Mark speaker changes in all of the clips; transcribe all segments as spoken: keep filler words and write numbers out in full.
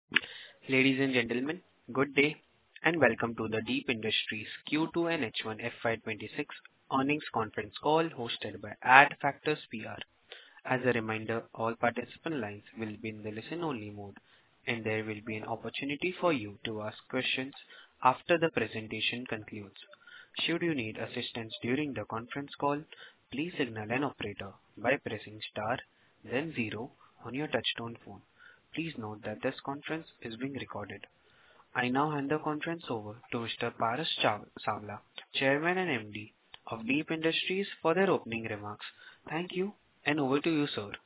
Speaker 1: Ladies and gentlemen, good day and welcome to the Deep Industries Q two and H one F Y twenty-six earnings conference call hosted by Adfactors P R. As a reminder, all participant lines will be in the listen-only mode, and there will be an opportunity for you to ask questions after the presentation concludes. Should you need assistance during the conference call, please signal an operator by pressing star, then zero on your touchtone phone. Please note that this conference is being recorded. I now hand the conference over to Mister Paras Chav- Savla, Chairman and M D of Deep Industries, for their opening remarks. Thank you, and over to you, sir.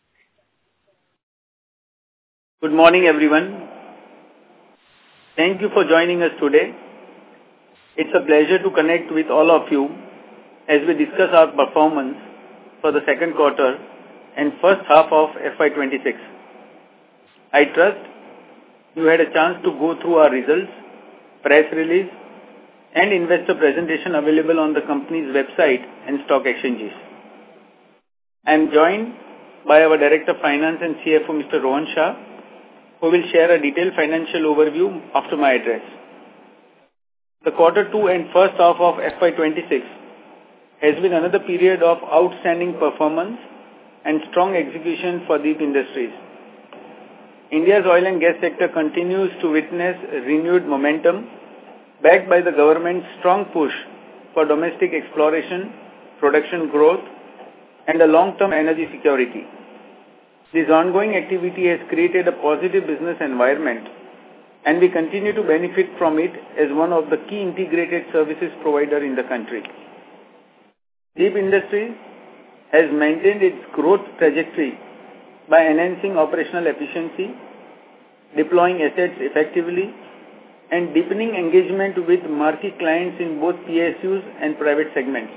Speaker 2: Good morning, everyone. Thank you for joining us today. It's a pleasure to connect with all of you as we discuss our performance for the second quarter and first half of F Y twenty-six. I trust you had a chance to go through our results, press release, and investor presentation available on the company's website and stock exchanges. I am joined by our Director of Finance and C F O, Mister Rohan Shah, who will share a detailed financial overview after my address. The quarter two and first half of F Y twenty-six has been another period of outstanding performance and strong execution for Deep Industries. India's oil and gas sector continues to witness renewed momentum, backed by the government's strong push for domestic exploration, production growth, and a long-term energy security. This ongoing activity has created a positive business environment, and we continue to benefit from it as one of the key integrated services provider in the country. Deep Industries has maintained its growth trajectory by enhancing operational efficiency, deploying assets effectively, and deepening engagement with marquee clients in both P S Us and private segments.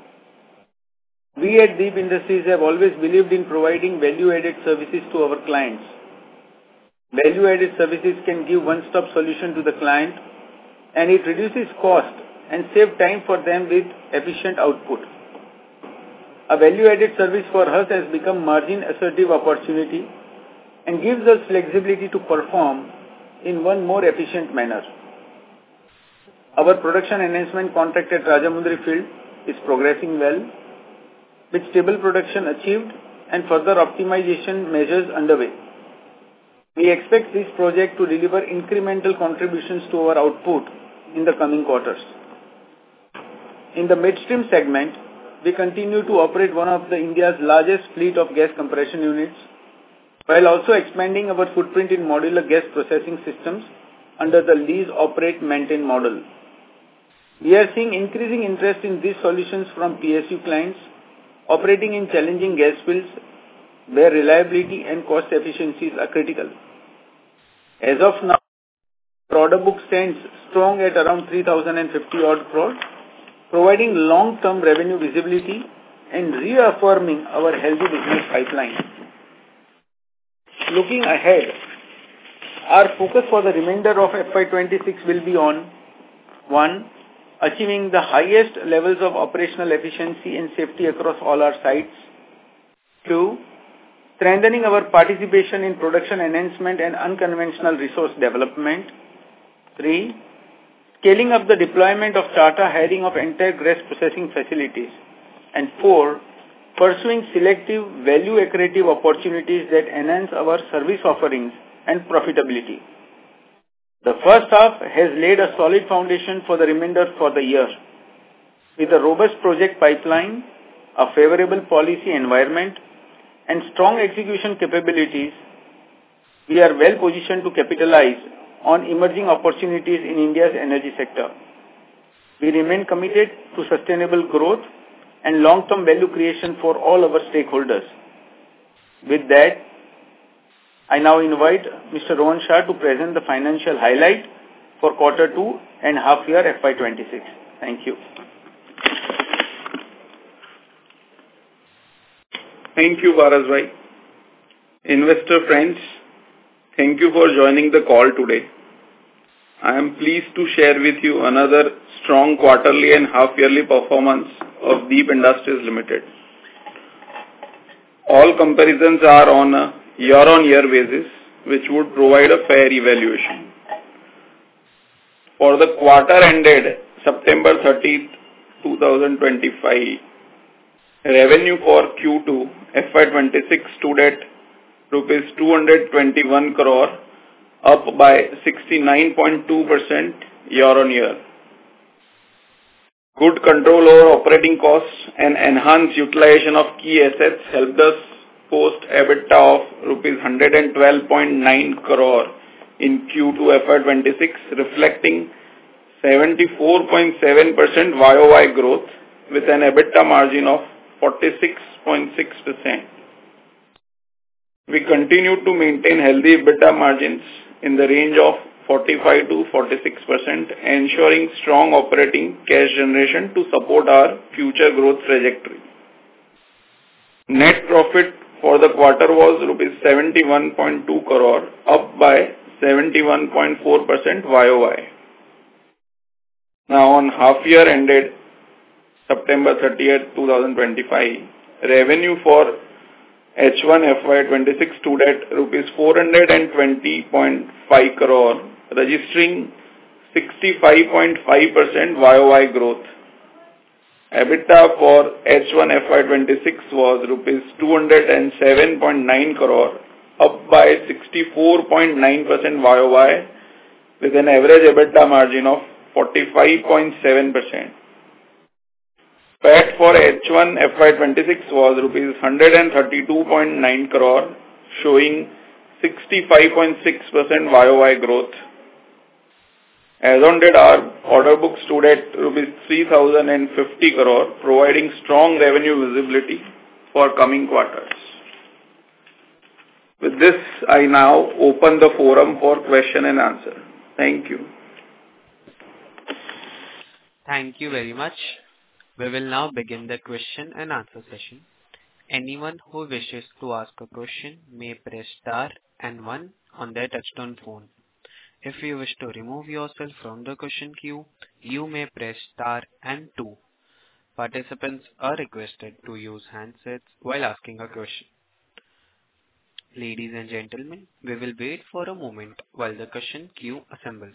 Speaker 2: We at Deep Industries have always believed in providing value-added services to our clients. Value-added services can give one-stop solution to the client, and it reduces cost and save time for them with efficient output. A value-added service for us has become margin-assertive opportunity and gives us flexibility to perform in one more efficient manner. Our production enhancement contract at Rajamundry field is progressing well, with stable production achieved and further optimization measures underway. We expect this project to deliver incremental contributions to our output in the coming quarters. In the midstream segment, we continue to operate one of the India's largest fleet of gas compression units, while also expanding our footprint in modular gas processing systems under the lease, operate, maintain model. We are seeing increasing interest in these solutions from P S U clients operating in challenging gas fields where reliability and cost efficiencies are critical. As of now, the order book stands strong at around three thousand fifty odd crore, providing long-term revenue visibility and reaffirming our healthy business pipeline. Looking ahead, our focus for the remainder of F Y twenty-six will be on one Achieving the highest levels of operational efficiency and safety across all our sites. two Strengthening our participation in production enhancement and unconventional resource development. three Scaling up the deployment of Tata hiring of entire gas processing facilities. And four Pursuing selective value-accretive opportunities that enhance our service offerings and profitability. The first half has laid a solid foundation for the remainder for the year. With a robust project pipeline, a favorable policy environment, and strong execution capabilities, we are well positioned to capitalize on emerging opportunities in India's energy sector. We remain committed to sustainable growth and long-term value creation for all our stakeholders. With that, I now invite Mister Rohan Shah to present the financial highlight for quarter two and half year F Y twenty-six. Thank you.
Speaker 3: Thank you, Parasbhai. Investor friends, thank you for joining the call today. I am pleased to share with you another strong quarterly and half-yearly performance of Deep Industries Limited. All comparisons are on a year-on-year basis which would provide a fair evaluation. For the quarter ended September thirtieth, twenty twenty-five, revenue for Q two F Y twenty-six stood at rupees two hundred twenty-one crore, up by sixty-nine point two percent year-on-year. Good control over operating costs and enhanced utilization of key assets helped us post EBITDA of rupees one hundred twelve point nine crore in Q two F Y twenty-six, reflecting seventy-four point seven percent Y O Y growth with an EBITDA margin of forty-six point six percent. We continue to maintain healthy EBITDA margins in the range of forty-five to forty-six percent, ensuring strong operating cash generation to support our future growth trajectory. Net profit for the quarter was rupees seventy-one point two crore, up by seventy-one point four percent Y O Y. Now on half year ended September thirtieth, twenty twenty-five, revenue for H one F Y twenty-six stood at rupees four hundred twenty point five crore, registering sixty-five point five percent Y O Y growth. EBITDA for H one F Y twenty-six was rupees two hundred seven point nine crore, up by sixty-four point nine percent Y O Y with an average EBITDA margin of forty-five point seven percent. P A T for H one F Y twenty-six was rupees one hundred thirty-two point nine crore, showing sixty-five point six percent Y O Y growth. As on date, our order book stood at rupees three thousand fifty crore, providing strong revenue visibility for coming quarters. With this, I now open the forum for question and answer. Thank you.
Speaker 1: Thank you very much. We will now begin the question and answer session. Anyone who wishes to ask a question may press star and one on their touchtone phone. If you wish to remove yourself from the question queue, you may press star and two. Participants are requested to use handsets while asking a question. Ladies and gentlemen, we will wait for a moment while the question queue assembles.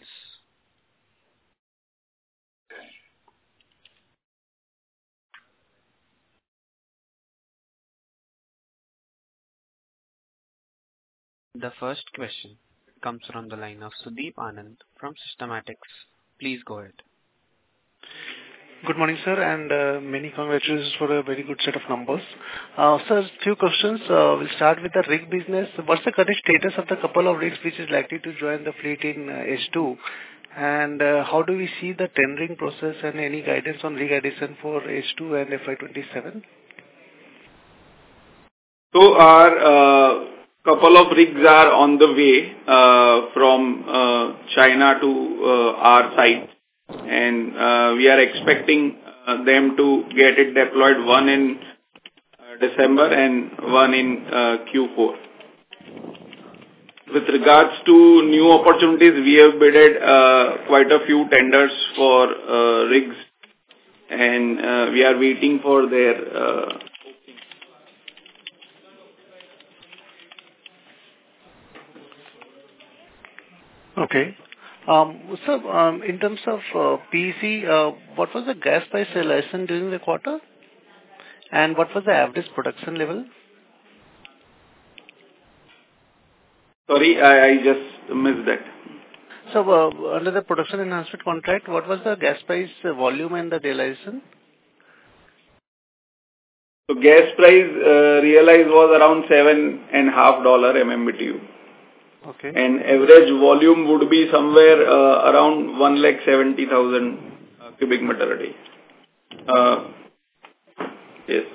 Speaker 1: The first question comes from the line of Sudeep Anand from Systematics. Please go ahead.
Speaker 4: Good morning, sir, and uh, many congratulations for a very good set of numbers. Uh, sir, few questions. Uh, we'll start with the rig business. What's the current status of the couple of rigs which is likely to join the fleet in uh, H two? And uh, how do we see the tendering process and any guidance on rig addition for H two and F Y twenty-seven?
Speaker 3: So our uh, couple of rigs are on the way uh, from uh, China to uh, our site, and uh, we are expecting uh, them to get it deployed, one in uh, December and one in uh, Q four. With regards to new opportunities, we have bidded uh, quite a few tenders for uh, rigs, and uh, we are waiting for their uh,
Speaker 4: Okay. Um, so, um, in terms of uh, P E C, uh, what was the gas price realization during the quarter? And what was the average production level?
Speaker 3: Sorry, I, I just missed that.
Speaker 4: So, uh, under the production enhancement contract, what was the gas price uh, volume and the realization?
Speaker 3: So, gas price uh, realized was around seven and a half dollar M M B T U.
Speaker 4: Okay.
Speaker 3: And average volume would be somewhere uh, around one lakh seventy thousand uh, cubic meter a day. Uh, yes.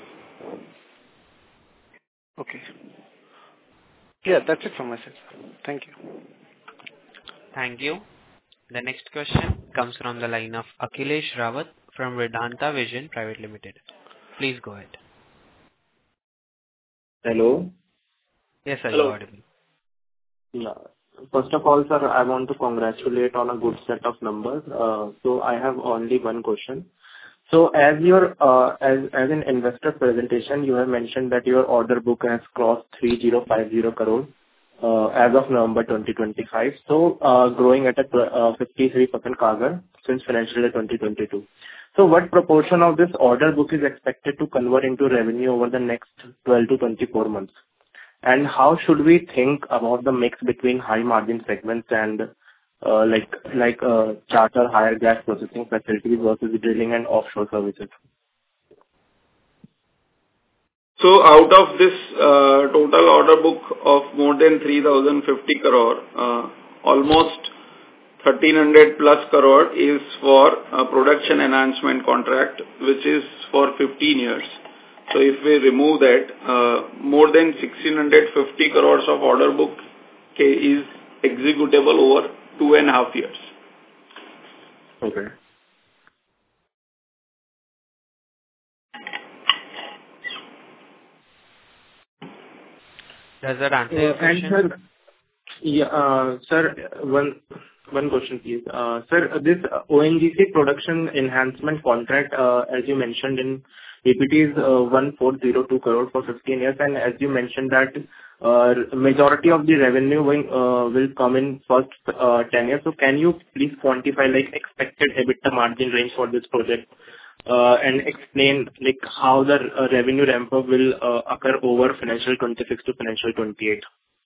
Speaker 4: Okay. Yeah, that's it from my side. Thank you.
Speaker 1: Thank you. The next question comes from the line of Akhilesh Rawat from Vedanta Vision Private Limited. Please go ahead.
Speaker 5: Hello.
Speaker 1: Yes, sir,
Speaker 3: Hello.
Speaker 1: you're audible.
Speaker 5: Yeah. First of all, sir, I want to congratulate on a good set of numbers. Uh, so I have only one question. So as your uh, as as an investor presentation, you have mentioned that your order book has crossed three thousand fifty crore. uh, as of November twenty twenty-five. So, uh, growing at a tw- uh, fifty-three percent C A G R since financial year twenty twenty-two. So what proportion of this order book is expected to convert into revenue over the next twelve to twenty-four months? And how should we think about the mix between high margin segments and uh, like like uh, charter hire gas processing facilities versus drilling and offshore services?
Speaker 3: So out of this uh, total order book of more than three thousand fifty crore, uh, almost thirteen hundred plus crore is for a production enhancement contract, which is for fifteen years. So if we remove that, uh, more than sixteen fifty crores of order book is executable over two and a half years.
Speaker 5: Okay.
Speaker 1: Does that answer your
Speaker 5: Uh, and
Speaker 1: question?
Speaker 5: sir, yeah, uh, sir, one one question, please. Uh, Sir, this O N G C production enhancement contract, uh, as you mentioned in P P T, is uh, one thousand four hundred two crore for fifteen years, and as you mentioned that uh, majority of the revenue will uh, will come in first uh, ten years. So can you please quantify, like, expected EBITDA margin range for this project, uh, and explain, like, how the uh, revenue ramp-up will uh, occur over financial twenty-six to financial twenty-eight?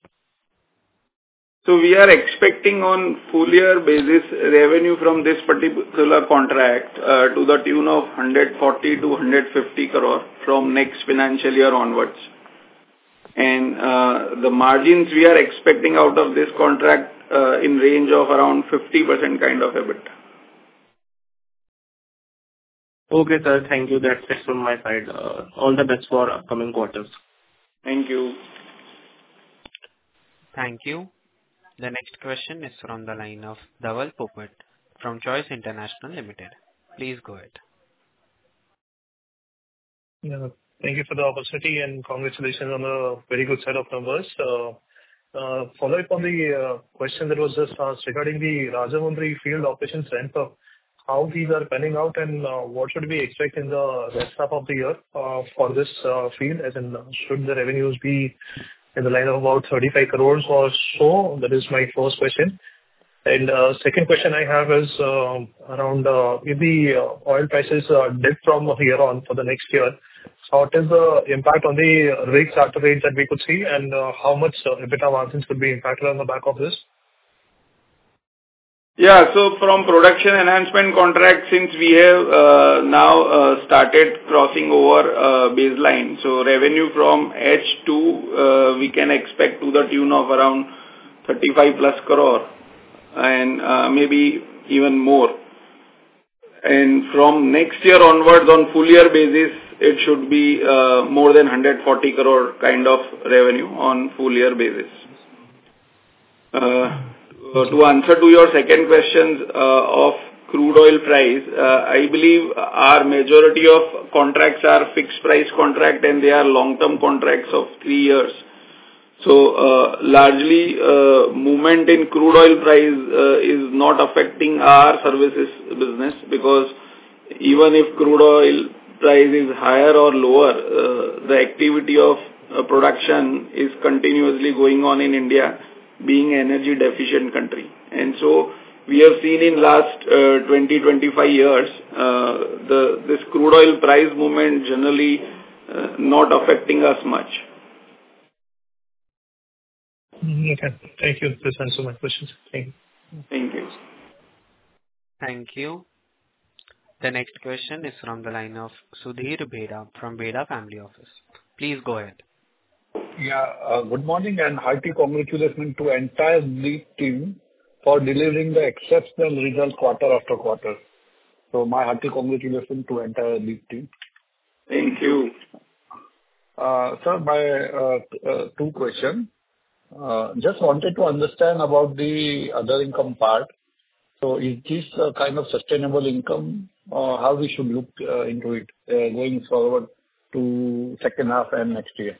Speaker 3: So we are expecting on full year basis revenue from this particular contract uh, to the tune of one hundred forty to one hundred fifty crore from next financial year onwards. And uh, the margins we are expecting out of this contract uh, in range of around fifty percent kind of EBITDA.
Speaker 5: Okay, sir. Thank you. That's it from my side. Uh, All the best for upcoming quarters.
Speaker 3: Thank you.
Speaker 1: Thank you. The next question is from the line of Dhaval Popat from Choice International Limited. Please go ahead.
Speaker 6: Yeah, thank you for the opportunity and congratulations on a very good set of numbers. Uh, uh, Follow up on the uh, question that was just asked regarding the Rajahmundry field operations ramp-up, how these are panning out and uh, what should we expect in the rest half of the year uh, for this uh, field, as in uh, should the revenues be in the line of about thirty-five crores or so? That is my first question. And uh, second question I have is uh, around uh, if the uh, oil prices uh, dip from here on for the next year, so what is the impact on the rig charter rates that we could see, and uh, how much uh, EBITDA margins could be impacted on the back of this?
Speaker 3: Yeah, so from production enhancement contract, since we have uh, now uh, started crossing over uh, baseline, so revenue from H two uh, we can expect to the tune of around thirty-five plus crore and uh, maybe even more. And from next year onwards on full year basis, it should be uh, more than one hundred forty crore kind of revenue on full year basis. Uh, Uh, to answer to your second question uh, of crude oil price, uh, I believe our majority of contracts are fixed price contract and they are long-term contracts of three years. So uh, largely uh, movement in crude oil price uh, is not affecting our services business, because even if crude oil price is higher or lower, uh, the activity of uh, production is continuously going on in India, being an energy deficient country. And so we have seen in last uh, twenty to twenty-five years, uh, the this crude oil price movement generally uh, not affecting us much.
Speaker 6: Okay, thank you. This answers my questions. Thank you.
Speaker 3: Thank you.
Speaker 1: Thank you. The next question is from the line of Sudhir Bheda from Bheda Family Office. Please go ahead.
Speaker 7: Yeah, uh, good morning and hearty congratulations to entire lead team for delivering the exceptional result quarter after quarter. So my hearty congratulations to entire lead team.
Speaker 3: Thank you.
Speaker 7: Uh, sir, my uh, uh, two questions. Uh, just wanted to understand about the other income part. So is this a kind of sustainable income, or how we should look uh, into it uh, going forward to second half and next year?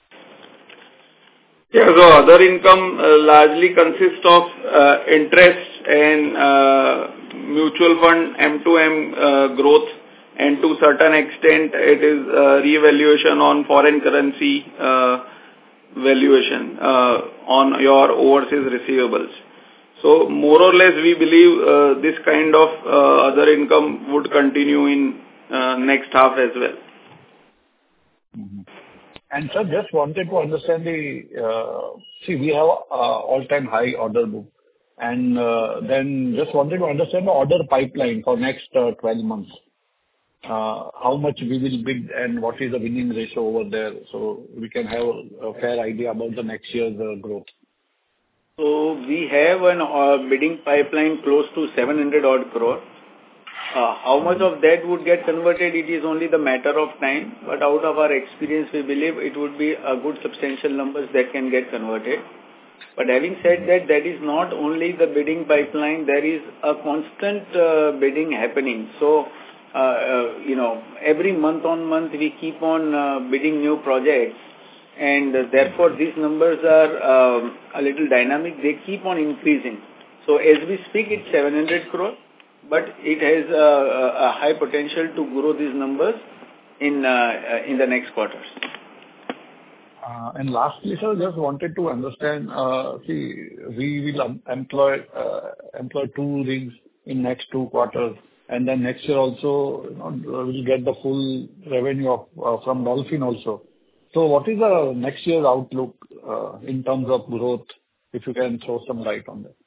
Speaker 3: Yeah, so other income uh, largely consists of uh, interest and uh, mutual fund M two M uh, growth, and to certain extent it is uh, revaluation on foreign currency uh, valuation uh, on your overseas receivables. So more or less, we believe uh, this kind of uh, other income would continue in uh, next half as well.
Speaker 7: Mm-hmm. And sir, just wanted to understand the, uh, see, we have uh, all-time high order book. And uh, then just wanted to understand the order pipeline for next uh, twelve months. Uh, how much we will bid and what is the winning ratio over there, so we can have a fair idea about the next year's uh, growth.
Speaker 2: So we have an uh, bidding pipeline close to seven hundred odd crore. Uh, how much of that would get converted, it is only the matter of time, but out of our experience, we believe it would be a good substantial numbers that can get converted. But having said that, that is not only the bidding pipeline, there is a constant uh, bidding happening. So, uh, uh, you know, every month on month, we keep on uh, bidding new projects, and uh, therefore these numbers are um, a little dynamic. They keep on increasing. So as we speak, it's seven hundred crore. But it has a, a high potential to grow these numbers in uh, in the next quarters.
Speaker 7: Uh, and lastly, sir, just wanted to understand. Uh, see, we will um, employ uh, employ two rigs in next two quarters, and then next year also, you know, we'll get the full revenue of uh, from Dolphin also. So, what is the next year's outlook uh, in terms of growth? If you can throw some light on that.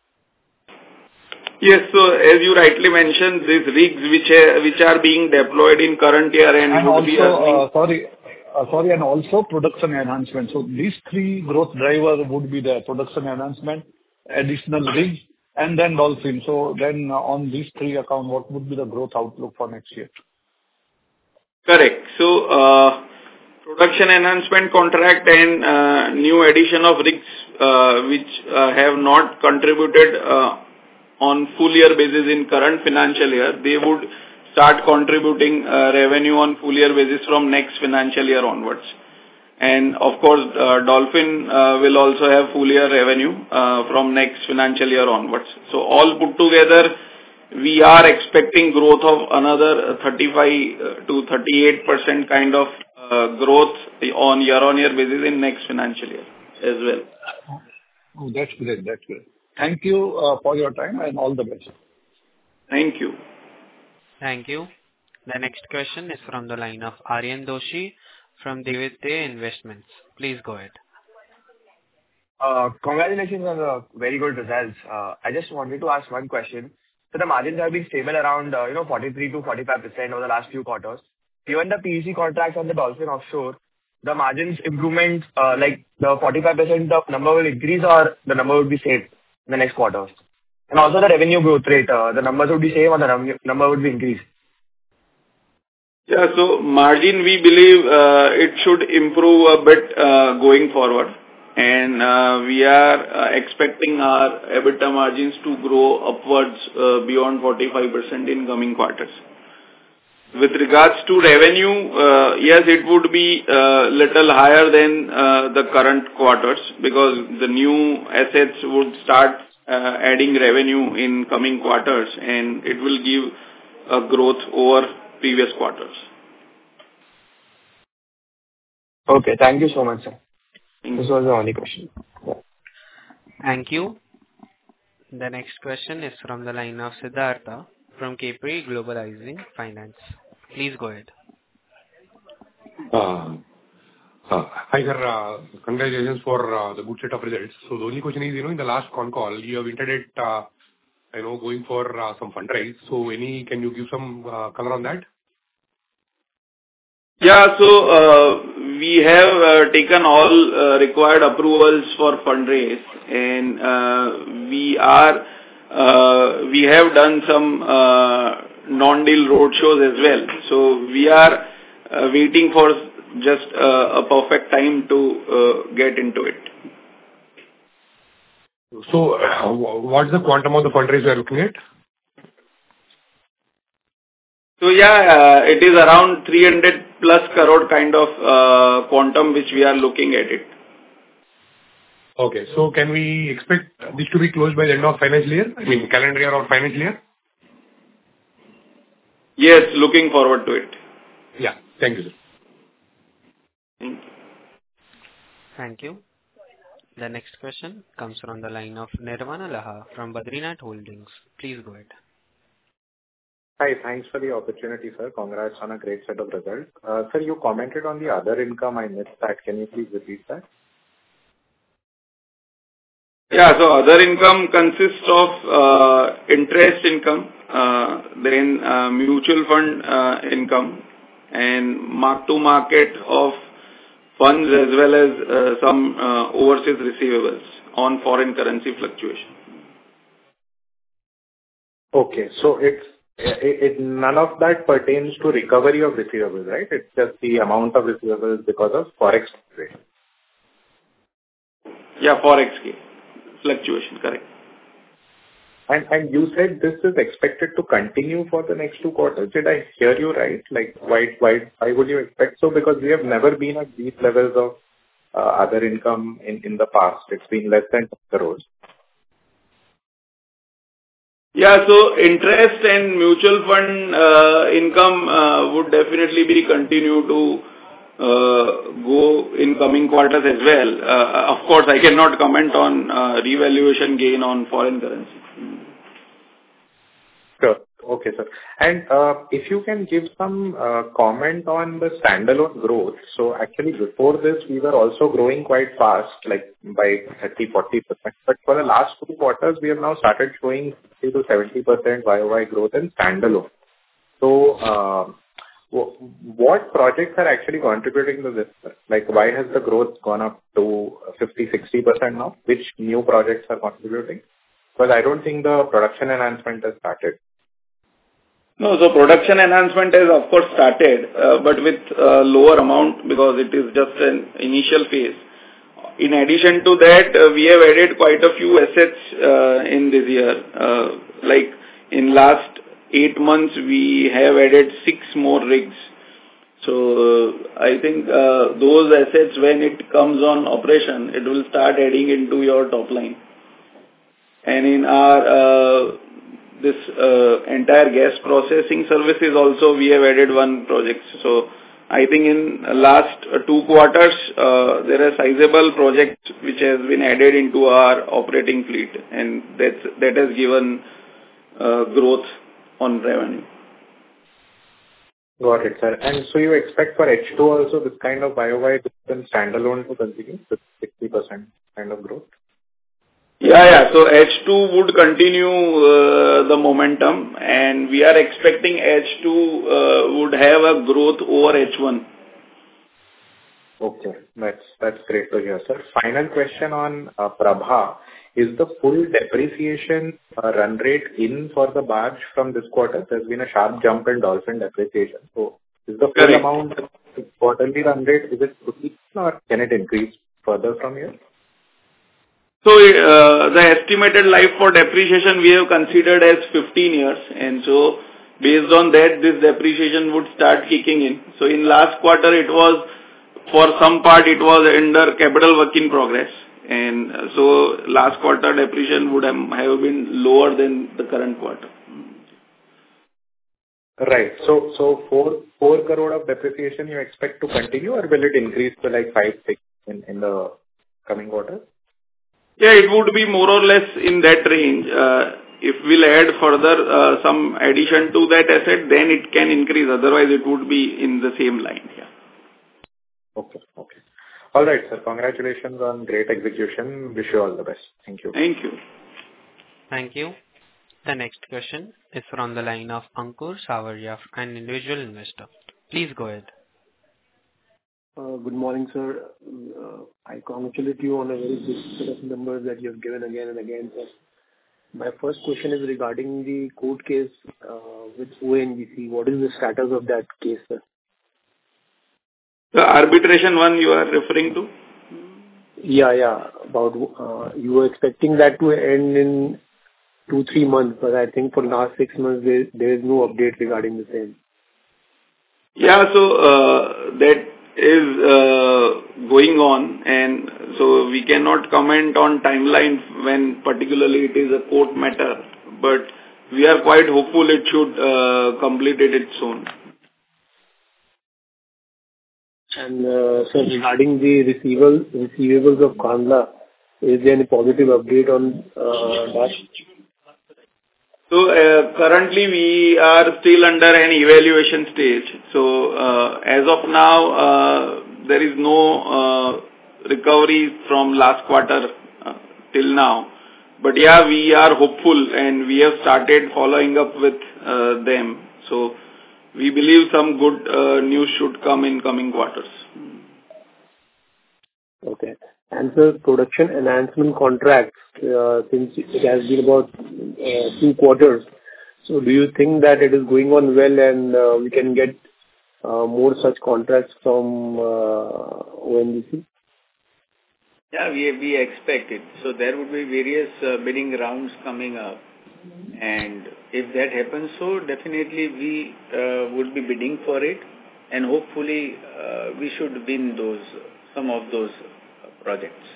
Speaker 3: Yes, so as you rightly mentioned, these rigs which are, which are being deployed in current year and,
Speaker 7: and
Speaker 3: would
Speaker 7: also,
Speaker 3: be earning...
Speaker 7: uh, sorry, uh, sorry, and also production enhancement. So these three growth drivers would be the production enhancement, additional rigs, and then Dolphin. So then uh, on these three accounts, what would be the growth outlook for next year?
Speaker 3: Correct. So, uh, production enhancement contract and uh, new addition of rigs uh, which uh, have not contributed uh, on full year basis in current financial year, they would start contributing uh, revenue on full year basis from next financial year onwards. And of course, uh, Dolphin uh, will also have full year revenue uh, from next financial year onwards. So all put together, we are expecting growth of another thirty-five to thirty-eight percent kind of uh, growth on year on year basis in next financial year as well.
Speaker 7: Oh, that's great. That's great. Thank you uh, for your time and all the best.
Speaker 3: Thank you.
Speaker 1: Thank you. The next question is from the line of Aryan Doshi from Devite Investments. Please go ahead.
Speaker 8: Uh, congratulations on the very good results. Uh, I just wanted to ask one question. So the margins have been stable around, uh, you know, forty-three to forty-five percent over the last few quarters. Given the P E C contracts on the Dolphin offshore, the margins improvement, uh, like the forty-five percent of number will increase or the number will be same in the next quarters? And also the revenue growth rate, uh, the numbers would be same or the num- number would be increased?
Speaker 3: Yeah, so margin, we believe uh, it should improve a bit uh, going forward. And uh, we are uh, expecting our EBITDA margins to grow upwards uh, beyond forty-five percent in coming quarters. With regards to revenue, uh, yes, it would be uh, little higher than uh, the current quarters because the new assets would start uh, adding revenue in coming quarters and it will give a growth over previous quarters.
Speaker 8: Okay, thank you so much, sir.
Speaker 3: Thank
Speaker 8: This
Speaker 3: you.
Speaker 8: was the only question.
Speaker 1: Thank you. The next question is from the line of Siddhartha from Capri Globalizing Finance. Please go ahead.
Speaker 9: Uh, uh, hi, sir. Uh, congratulations for uh, the good set of results. So the only question is, you know, in the last con call, you have hinted at, uh, you know, going for uh, some fundraise. So any, can you give some uh, color on that?
Speaker 3: Yeah, so uh, we have uh, taken all uh, required approvals for fundraise, and uh, we are uh, we have done some uh, non-deal roadshows as well. So we are uh, waiting for just uh, a perfect time to uh, get into it.
Speaker 9: So uh, what's the quantum of the fundraise you are looking at?
Speaker 3: So yeah, uh, it is around three hundred plus crore kind of uh, quantum which we are looking at it.
Speaker 9: Okay, so can we expect this to be closed by the end of financial year? I mean, calendar year or financial year?
Speaker 3: Yes, looking forward to it.
Speaker 9: Yeah, thank you, sir.
Speaker 3: Thank you.
Speaker 1: Thank you. The next question comes from the line of Nirvana Laha from Badrinath Holdings. Please go ahead.
Speaker 10: Hi, thanks for the opportunity, sir. Congrats on a great set of results. Uh, sir, you commented on the other income. I missed that. Can you please repeat that?
Speaker 3: Yeah, so other income consists of uh, interest income, uh, then uh, mutual fund uh, income, and mark-to-market of funds as well as uh, some uh, overseas receivables on foreign currency fluctuation.
Speaker 10: Okay, so it's it, it, none of that pertains to recovery of receivables, right? It's just the amount of receivables because of forex fluctuation.
Speaker 3: Yeah, forex fluctuation, correct.
Speaker 10: And and you said this is expected to continue for the next two quarters. Did I hear you right? Like, why why why would you expect so? Because we have never been at these levels of uh, other income in, in the past. It's been less than ten crores.
Speaker 3: Yeah, so interest and mutual fund uh, income uh, would definitely be continue to uh, go in coming quarters as well. Uh, of course, I cannot comment on uh, revaluation gain on foreign currency.
Speaker 10: Sure. Okay, sir. And uh, if you can give some uh, comment on the standalone growth. So actually before this, we were also growing quite fast, like by thirty to forty percent. But for the last two quarters, we have now started showing fifty to seventy percent Y O Y growth in standalone. So uh, w- what projects are actually contributing to this? Like, why has the growth gone up to fifty to sixty percent now? Which new projects are contributing? Because I don't think the production enhancement has started.
Speaker 3: No, so production enhancement has of course started, uh, but with uh, lower amount because it is just an initial phase. In addition to that, uh, we have added quite a few assets uh, in this year. Uh, like in last eight months, we have added six more rigs. So uh, I think uh, those assets, when it comes on operation, it will start adding into your top line. And in our uh, this uh, entire gas processing services also, we have added one project. So I think in last uh, two quarters, uh, there are sizable projects which has been added into our operating fleet, and that's, that has given uh, growth on revenue.
Speaker 10: Got it, sir. And so you expect for H two also this kind of Y O Y standalone to continue with sixty percent kind of growth?
Speaker 3: Yeah, yeah. So H two would continue uh, the momentum, and we are expecting H two uh, would have a growth over H one.
Speaker 10: Okay, that's that's great to hear, sir. Final question on uh, Prabha. Is the full depreciation uh, run rate in for the barge from this quarter? There's been a sharp jump in dolphin depreciation. So is the full
Speaker 3: Correct.
Speaker 10: amount quarterly run rate, is it fifty or can it increase further from here?
Speaker 3: So uh, the estimated life for depreciation we have considered as fifteen years, and so based on that, this depreciation would start kicking in. So in last quarter, it was, for some part, it was under capital work in progress, and so last quarter depreciation would have, have been lower than the current quarter.
Speaker 10: Right. So so four four crore of depreciation you expect to continue, or will it increase to like five six in in the coming quarter?
Speaker 3: Yeah, it would be more or less in that range. Uh, if we'll add further uh, some addition to that asset, then it can increase. Otherwise, it would be in the same line. Yeah.
Speaker 10: Okay. Okay. All right, sir. Congratulations on great execution. Wish you all the best. Thank you.
Speaker 3: Thank you.
Speaker 1: Thank you. The next question is from the line of Ankur Savaria, an individual investor. Please go ahead.
Speaker 11: Uh, Good morning, sir. Uh, I congratulate you on a very good set of numbers that you have given again and again, sir. My first question is regarding the court case uh, with O N G C. What is the status of that case, sir?
Speaker 3: The arbitration one you are referring to?
Speaker 11: Yeah, yeah. About uh, you were expecting that to end in two, three months, but I think for the last six months there, there is no update regarding the same.
Speaker 3: Yeah, so uh, that is uh, going on, and so we cannot comment on timeline when particularly it is a court matter, but we are quite hopeful it should uh, complete it soon.
Speaker 11: And uh, sir, regarding the receivables receivables of Kandla, is there any positive update on uh, that?
Speaker 3: So uh, currently we are still under an evaluation stage. So uh, as of now, uh, there is no uh, recovery from last quarter uh, till now. But yeah, we are hopeful and we have started following up with uh, them. So we believe some good uh, news should come in coming quarters.
Speaker 11: Okay. And sir, production enhancement contracts, uh, since it has been about uh, two quarters, so do you think that it is going on well and uh, we can get uh, more such contracts from uh, O N G C?
Speaker 2: Yeah, we we expect it. So there would be various uh, bidding rounds coming up, and if that happens, so definitely we uh, would be bidding for it, and hopefully uh, we should win those some of those projects.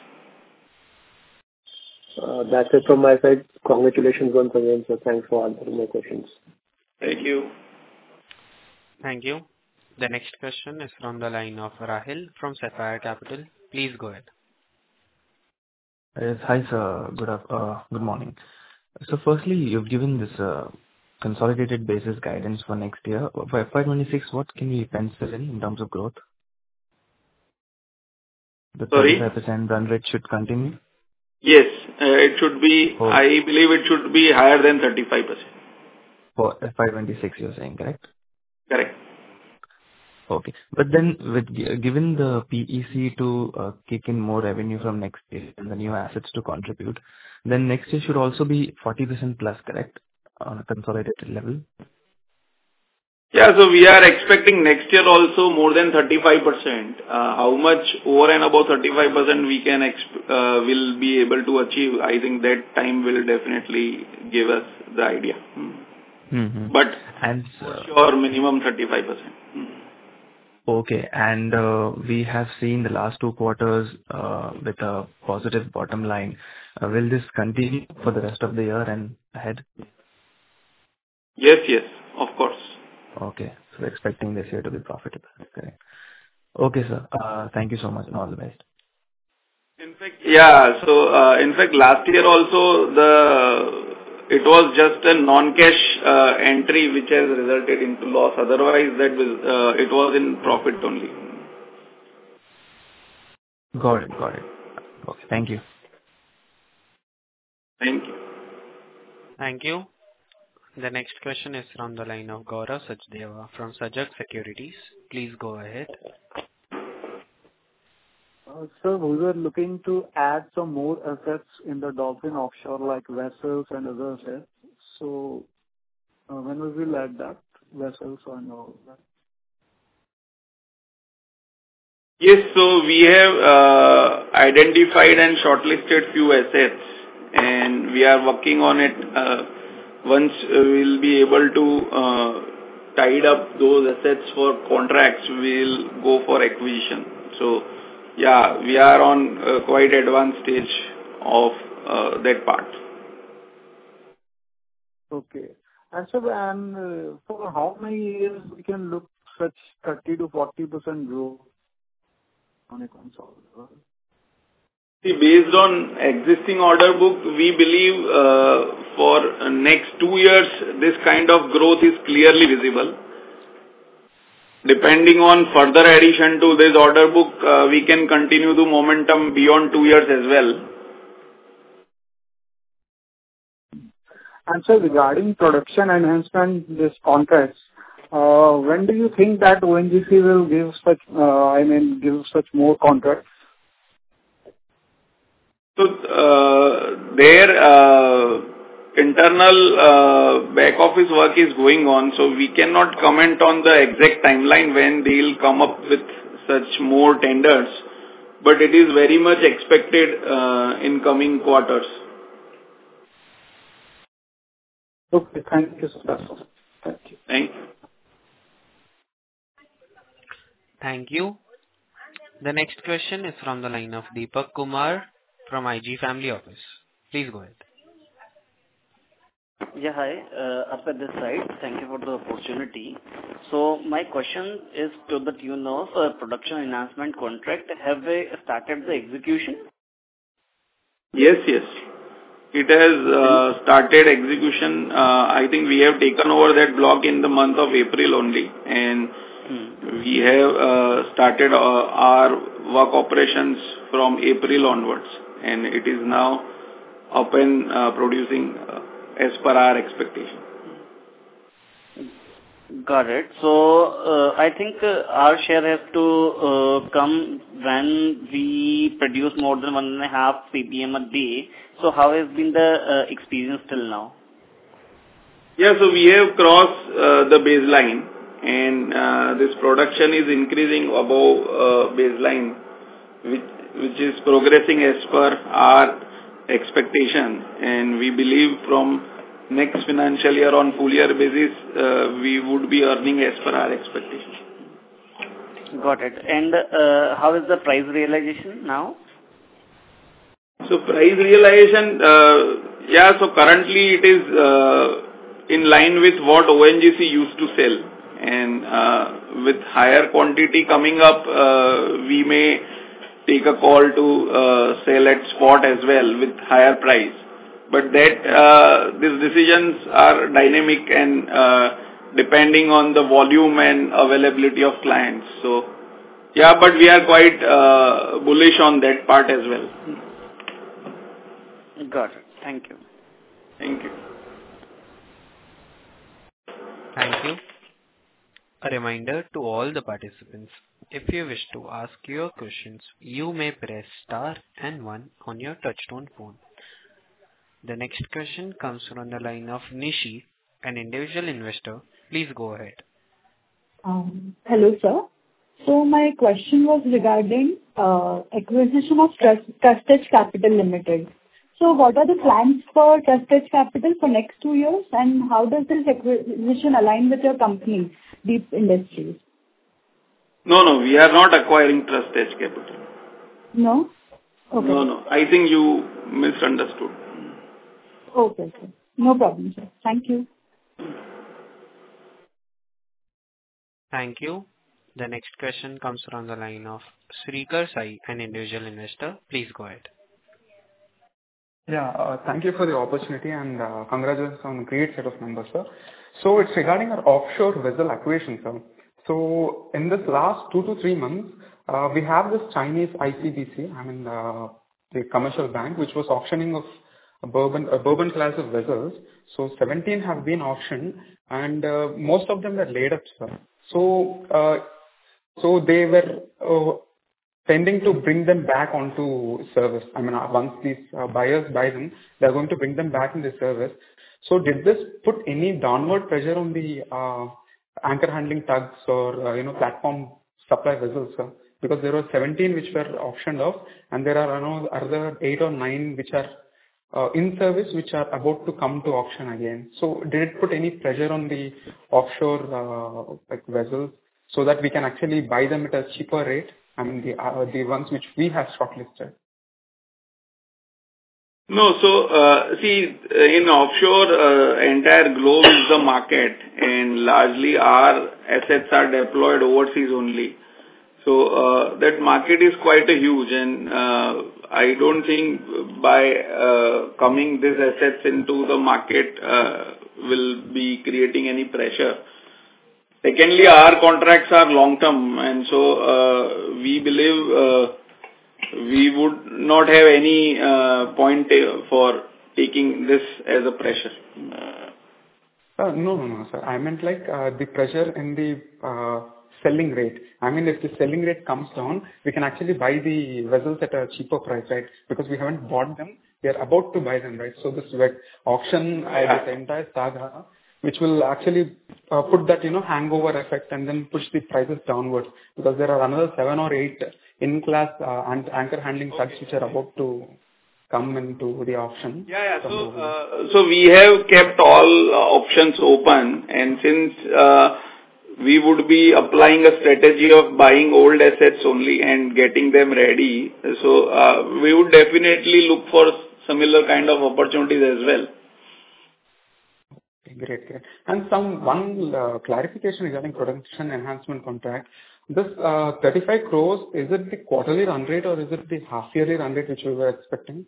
Speaker 11: Uh, that's it from my side. Congratulations once again, sir. Thanks for answering my questions.
Speaker 3: Thank you.
Speaker 1: Thank you. The next question is from the line of Rahil from Sapphire Capital. Please go ahead.
Speaker 12: Yes. Hi, sir. Good af- uh, good morning. So firstly, you've given this uh, consolidated basis guidance for next year. For F Y twenty-six, what can we pencil in in terms of growth? The
Speaker 3: Sorry?
Speaker 12: thirty-five percent run rate should continue?
Speaker 3: Yes, uh, it should be,
Speaker 12: Oh.
Speaker 3: I believe it should be higher than thirty-five percent.
Speaker 12: For F Y twenty-six, you're saying, correct?
Speaker 3: Correct.
Speaker 12: Okay. But then with gi- given the P E C to uh, kick in more revenue from next year and the new assets to contribute, then next year should also be forty percent plus, correct? On a consolidated level?
Speaker 3: Yeah, so we are expecting next year also more than thirty-five percent. Uh, how much over and above thirty-five percent we can exp- uh, will be able to achieve, I think that time will definitely give us the idea. Hmm.
Speaker 12: Mm-hmm.
Speaker 3: But
Speaker 12: And
Speaker 3: for
Speaker 12: uh,
Speaker 3: sure minimum thirty-five percent. Hmm.
Speaker 12: okay, and uh, we have seen the last two quarters uh, with a positive bottom line. Uh, Will this continue for the rest of the year and ahead?
Speaker 3: Yes, yes, of course.
Speaker 12: Okay. So we're expecting this year to be profitable. Correct. Okay, sir. Uh, Thank you so much and all the best.
Speaker 3: In fact, yeah, so uh, in fact last year also the it was just a non-cash uh, entry which has resulted into loss. Otherwise that was, uh, it was in profit only.
Speaker 12: Got it. Got it. Okay. Thank you.
Speaker 3: Thank you.
Speaker 1: Thank you. The next question is from the line of Gaurav Sachdeva from Sajak Securities. Please go ahead.
Speaker 13: Uh, Sir, we were looking to add some more assets in the Dolphin Offshore, like vessels and other assets. So, uh, when we will add that, vessels and all that?
Speaker 3: Yes, so we have uh, identified and shortlisted few assets and we are working on it. Uh, once uh, we'll be able to uh, tide up those assets for contracts, we'll go for acquisition. So, yeah, we are on uh, quite advanced stage of uh, that part.
Speaker 13: Okay. And sir, and uh, for how many years we can look such thirty to forty percent growth on a consolidated?
Speaker 3: See, based on existing order book, we believe uh, for uh, next two years, this kind of growth is clearly visible. Depending on further addition to this order book, uh, we can continue the momentum beyond two years as well.
Speaker 13: And sir, regarding production enhancement, this contracts, uh, when do you think that O N G C will give such, uh, I mean, give such more contracts?
Speaker 3: So, uh, their uh, internal uh, back office work is going on, so we cannot comment on the exact timeline when they will come up with such more tenders, but it is very much expected uh, in coming quarters.
Speaker 13: Okay, thank you, sir. Thank you.
Speaker 3: Thank you.
Speaker 1: Thank you. The next question is from the line of Deepak Kumar from I G Family Office. Please go ahead.
Speaker 14: Yeah, hi. Uh, Up at this side, thank you for the opportunity. So my question is to the tune of uh, production enhancement contract. Have they started the execution?
Speaker 3: Yes, yes. It has uh, started execution. Uh, I think we have taken over that block in the month of April only, and hmm. we have uh, started uh, our work operations from April onwards, and it is now up and uh, producing uh, as per our expectation.
Speaker 14: Got it. So, uh, I think uh, our share has to uh, come when we produce more than one and a half P P M a day. So, how has been the uh, experience till now?
Speaker 3: Yeah, so we have crossed uh, the baseline, and uh, this production is increasing above uh, baseline, which, which is progressing as per our expectation, and we believe from next financial year on full year basis, uh, we would be earning as per our expectation.
Speaker 14: Got it. And uh, how is the price realization now?
Speaker 3: So price realization, uh, yeah, so currently it is uh, in line with what O N G C used to sell, and uh, with higher quantity coming up, uh, we may take a call to uh, sell at spot as well with higher price. But that uh, these decisions are dynamic and uh, depending on the volume and availability of clients. So, yeah, but we are quite uh, bullish on that part as well.
Speaker 14: Got it. Thank you.
Speaker 3: Thank you.
Speaker 1: Thank you. A reminder to all the participants, if you wish to ask your questions, you may press star and one on your touchtone phone. The next question comes from the line of Nishi, an individual investor. Please go ahead.
Speaker 15: Um, hello, sir. So my question was regarding uh, acquisition of Trust, Trustedge Capital Limited. So what are the plans for Trustedge Capital for next two years, and how does this acquisition align with your company, Deep Industries?
Speaker 3: No, no, we are not acquiring Trustedge Capital.
Speaker 15: No? Okay.
Speaker 3: No, no. I think you misunderstood.
Speaker 15: Okay, okay. No problem, sir. Thank you.
Speaker 1: Thank you. The next question comes from the line of Srikar Sai, an individual investor. Please go ahead.
Speaker 16: Yeah, uh, thank you for the opportunity and uh, congratulations on a great set of numbers, sir. So it's regarding our offshore vessel acquisition, sir. So in this last two to three months, uh, we have this Chinese I C B C, I mean uh, the commercial bank, which was auctioning of a Bourbon, a Bourbon class of vessels. So seventeen have been auctioned, and uh, most of them were laid up, sir. So, uh, so they were uh, tending to bring them back onto service. I mean, uh, once these uh, buyers buy them, they're going to bring them back into service. So did this put any downward pressure on the uh, anchor handling tugs or, uh, you know, platform supply vessels, sir? Because there were seventeen which were auctioned off, and there are, you know, other eight or nine which are uh, in service, which are about to come to auction again. So did it put any pressure on the offshore uh, like vessels so that we can actually buy them at a cheaper rate? I mean, the uh, the ones which we have shortlisted.
Speaker 3: No, so uh, see, in offshore, uh, entire globe is the market, and largely our assets are deployed overseas only. So uh, that market is quite a huge, and uh, I don't think by uh, coming these assets into the market uh, will be creating any pressure. Secondly, our contracts are long-term, and so uh, we believe uh, we would not have any uh, point for taking this as a pressure.
Speaker 16: Uh, no, no, no, sir. I meant like uh, the pressure in the uh, selling rate. I mean, if the selling rate comes down, we can actually buy the vessels at a cheaper price, right? Because we haven't bought them, we are about to buy them, right? So this auction, uh, this entire saga, which will actually uh, put that, you know, hangover effect and then push the prices downwards, because there are another seven or eight in-class uh, anchor handling tugs which are about to come into the auction.
Speaker 3: Yeah, yeah. So, uh, so we have kept all uh, options open, and since uh, we would be applying a strategy of buying old assets only and getting them ready, so uh, we would definitely look for similar kind of opportunities as well.
Speaker 16: Okay, great. Great. And some one uh, clarification regarding production enhancement contract. This uh, thirty-five crores, is it the quarterly run rate or is it the half-yearly run rate which we were expecting?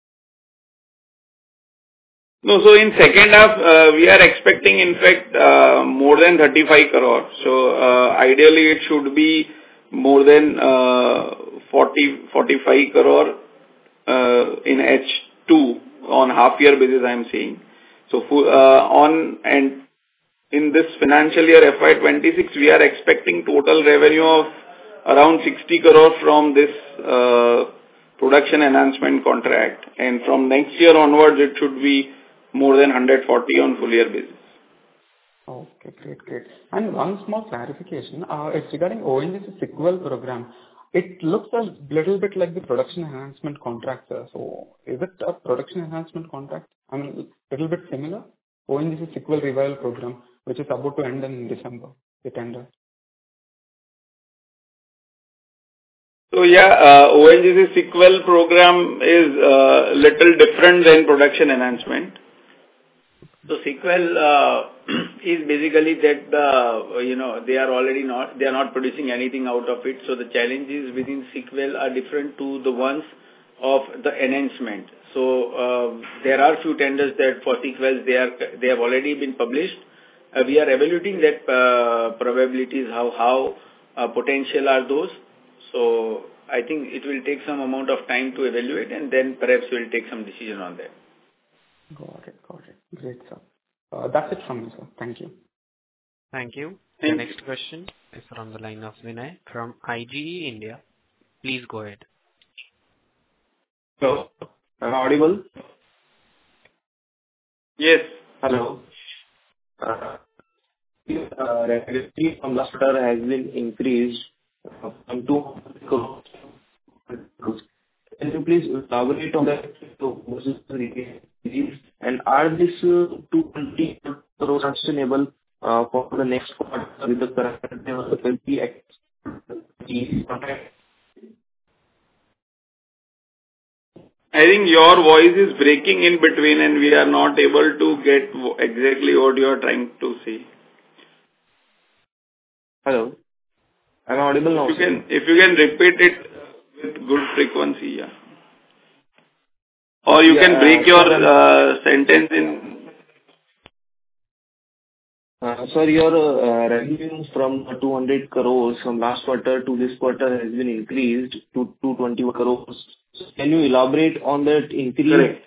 Speaker 3: No, so in second half, uh, we are expecting, in fact, uh, more than thirty-five crore. So, uh, ideally, it should be more than uh, forty, forty-five crore uh, in H two on half-year basis, I am saying. So, uh, on and in this financial year F Y twenty-six, we are expecting total revenue of around sixty crore from this uh, production enhancement contract. And from next year onwards, it should be more than one hundred forty on full year basis.
Speaker 16: Okay, great, great. And one small clarification, uh, it's regarding O N G C Sequel program. It looks a little bit like the production enhancement contract, sir. So, is it a production enhancement contract? I mean, a little bit similar? O N G C Sequel revival program, which is about to end in December, the tender.
Speaker 3: So yeah, uh, O N G C Sequel program is uh, little different than production enhancement.
Speaker 2: So Sequel uh, is basically that the, you know, they are already not, they are not producing anything out of it. So the challenges within Sequel are different to the ones of the enhancement. So uh, there are few tenders that for Sequels, they are, they have already been published. Uh, we are evaluating that uh, probabilities, how, how uh, potential are those. So I think it will take some amount of time to evaluate, and then perhaps we'll take some decision on that.
Speaker 16: Got it, got it. Great, sir. Uh, that's it from me, sir. Thank you.
Speaker 1: Thank you. The next question is from the line of Vinay from I G E India. Please go ahead.
Speaker 17: Hello. Am I audible?
Speaker 3: Yes.
Speaker 17: Hello. Uh, uh, revenue from last quarter has been increased from two hundred crores. Can you please elaborate on that? And are these uh, two hundred crores sustainable uh, for the next quarter with the current level of L P X?
Speaker 3: I think your voice is breaking in between and we are not able to get exactly what you are trying to say.
Speaker 17: Hello. Am I audible now?
Speaker 3: If you can, if you can repeat it with good frequency, yeah. Or you
Speaker 17: yeah,
Speaker 3: can break
Speaker 17: uh,
Speaker 3: your
Speaker 17: sir,
Speaker 3: uh, sentence in.
Speaker 17: Uh, sir, your uh, revenue from two hundred crores from last quarter to this quarter has been increased to two hundred twenty crores. So can you elaborate on that increase?
Speaker 3: Correct.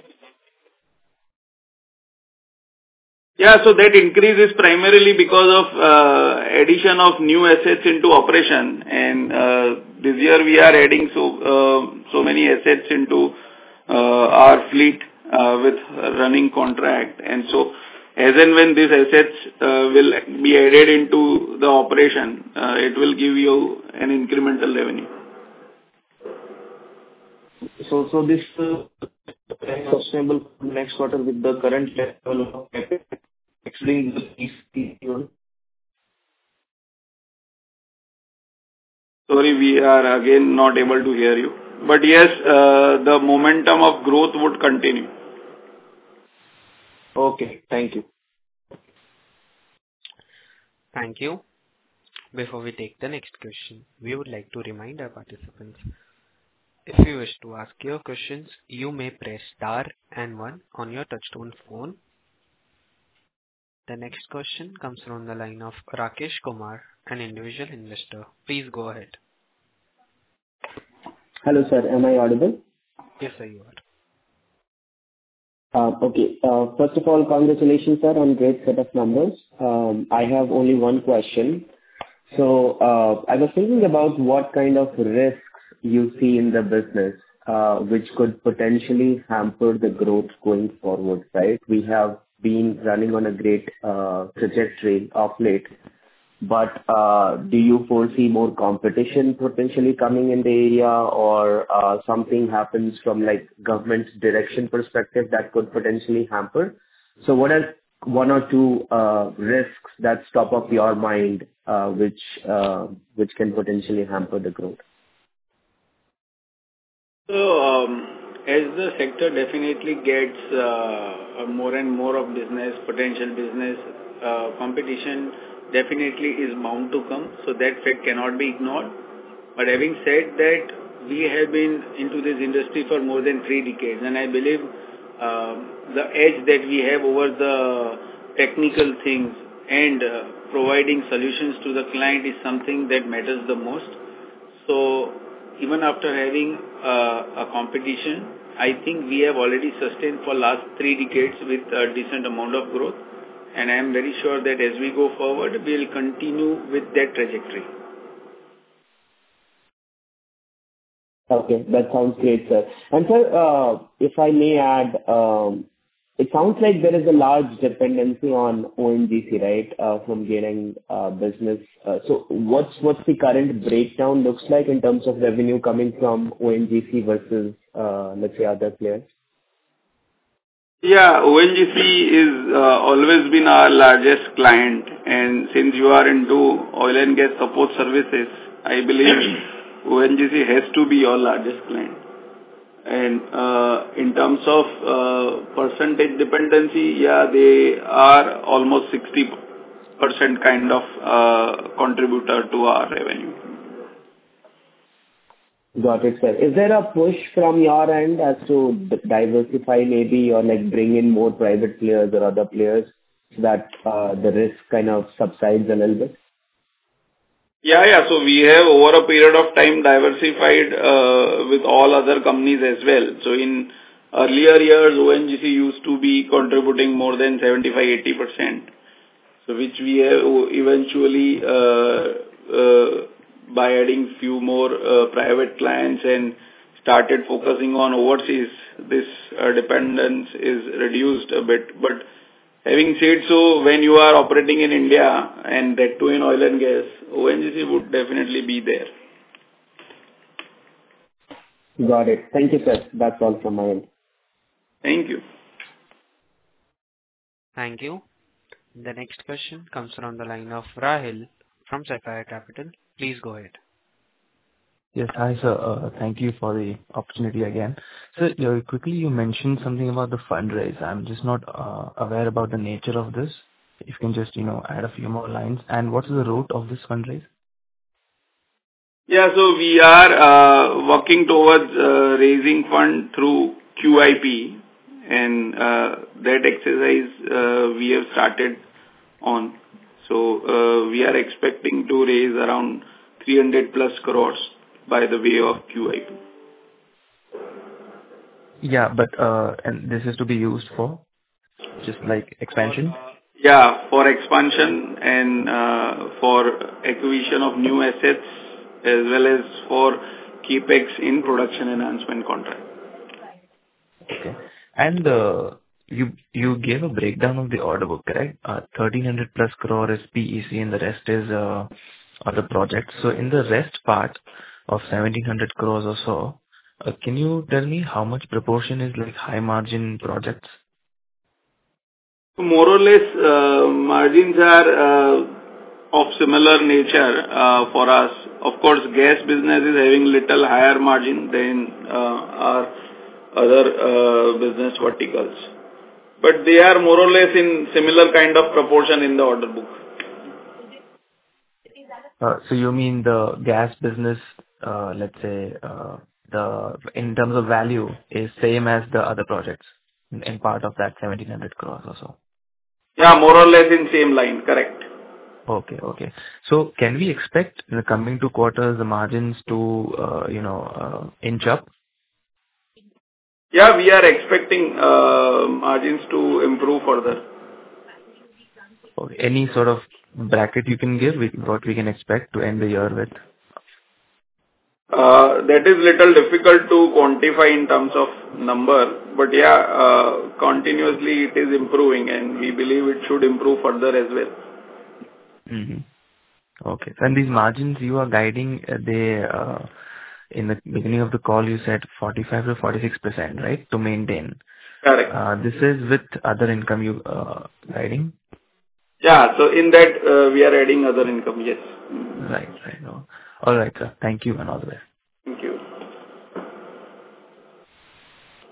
Speaker 3: Yeah, so that increase is primarily because of uh, addition of new assets into operation, and uh, this year we are adding so uh, so many assets into uh, our fleet uh, with running contract, and so as and when these assets uh, will be added into the operation, uh, it will give you an incremental revenue.
Speaker 17: So, so this uh, is sustainable for next quarter with the current level of CapEx, excluding the P C.
Speaker 3: Sorry, we are again not able to hear you. But yes, uh, the momentum of growth would continue.
Speaker 17: Okay, thank you.
Speaker 1: Thank you. Before we take the next question, we would like to remind our participants, if you wish to ask your questions, you may press star and one on your touchtone phone. The next question comes from the line of Rakesh Kumar, an individual investor. Please go ahead.
Speaker 18: Hello, sir. Am I audible?
Speaker 1: Yes, sir, you are.
Speaker 18: Uh, okay. Uh, first of all, congratulations, sir, on great set of numbers. Um, I have only one question. So, uh, I was thinking about what kind of risks you see in the business, uh, which could potentially hamper the growth going forward, right? We have been running on a great uh, trajectory of late, but uh, do you foresee more competition potentially coming in the area, or uh, something happens from like government direction perspective that could potentially hamper? So what are one or two uh, risks that's top of your mind, uh, which uh, which can potentially hamper the growth?
Speaker 2: So, um, as the sector definitely gets uh, more and more of business, potential business, uh, competition definitely is bound to come. So that fact cannot be ignored. But having said that, we have been into this industry for more than three decades, and I believe uh, the edge that we have over the technical things and uh, providing solutions to the client is something that matters the most. So even after having uh, a competition, I think we have already sustained for last three decades with a decent amount of growth, and I am very sure that as we go forward, we will continue with that trajectory.
Speaker 18: Okay, that sounds great, sir. And sir, uh, if I may add, um, it sounds like there is a large dependency on O N G C, right, uh, from gaining uh, business. Uh, so what's what's the current breakdown looks like in terms of revenue coming from O N G C versus, uh, let's say, other players?
Speaker 3: Yeah, O N G C is uh, always been our largest client, and since you are into oil and gas support services, I believe O N G C has to be your largest client. And uh, in terms of uh, percentage dependency, yeah, they are almost sixty percent kind of uh, contributor to our revenue.
Speaker 18: Got it, sir. Is there a push from your end as to d- diversify maybe or like bring in more private players or other players so that uh, the risk kind of subsides a little bit?
Speaker 3: Yeah, yeah. So we have over a period of time diversified uh, with all other companies as well. So in earlier years, O N G C used to be contributing more than seventy-five to eighty percent. So which we have eventually, uh, uh, by adding few more uh, private clients and started focusing on overseas, this uh, dependence is reduced a bit. But having said so, when you are operating in India and that too in oil and gas, O N G C would definitely be there.
Speaker 18: Got it. Thank you, sir. That's all from my end.
Speaker 3: Thank you.
Speaker 1: Thank you. The next question comes from the line of Rahil from Sapphire Capital. Please go ahead.
Speaker 12: Yes. Hi, sir. Uh, Thank you for the opportunity again. So, uh, quickly, you mentioned something about the fundraise. I'm just not uh, aware about the nature of this. If you can just, you know, add a few more lines. And what is the route of this fundraise?
Speaker 3: Yeah, so we are uh, working towards uh, raising fund through Q I P, and uh, that exercise uh, we have started on. So uh, we are expecting to raise around three hundred plus crores by the way of Q I P.
Speaker 12: Yeah, but uh, and this is to be used for just like expansion?
Speaker 3: Yeah, for expansion and uh, for acquisition of new assets as well as for capex in production enhancement contract.
Speaker 12: Okay. And uh, you you gave a breakdown of the order book, correct? Uh, thirteen hundred plus crore is P E C and the rest is uh, other projects. So in the rest part of seventeen hundred crores or so, uh, can you tell me how much proportion is like high margin projects?
Speaker 3: More or less, uh, margins are uh, of similar nature uh, for us. Of course, gas business is having little higher margin than uh, our other uh, business verticals. But they are more or less in similar kind of proportion in the order book.
Speaker 12: Uh, so you mean the gas business, uh, let's say, uh, the in terms of value is same as the other projects in, in part of that seventeen hundred crores or so?
Speaker 3: Yeah, more or less in same line, correct.
Speaker 12: Okay, okay. So can we expect in the coming two quarters the margins to, uh, you know, uh, inch up?
Speaker 3: Yeah, we are expecting uh, margins to improve further.
Speaker 12: Okay. Any sort of bracket you can give, we- what we can expect to end the year with?
Speaker 3: Uh, that is little difficult to quantify in terms of number, but yeah, uh, continuously it is improving and we believe it should improve further as well.
Speaker 12: Mm-hmm. Okay. And these margins you are guiding, uh, they, uh, in the beginning of the call you said forty-five to forty-six percent, right, to maintain?
Speaker 3: Correct.
Speaker 12: Uh, this is with other income you uh, guiding?
Speaker 3: Yeah, so in that uh, we are adding other income, yes.
Speaker 12: Right, right. No. All right, sir. Thank you and all the best.
Speaker 3: Thank you.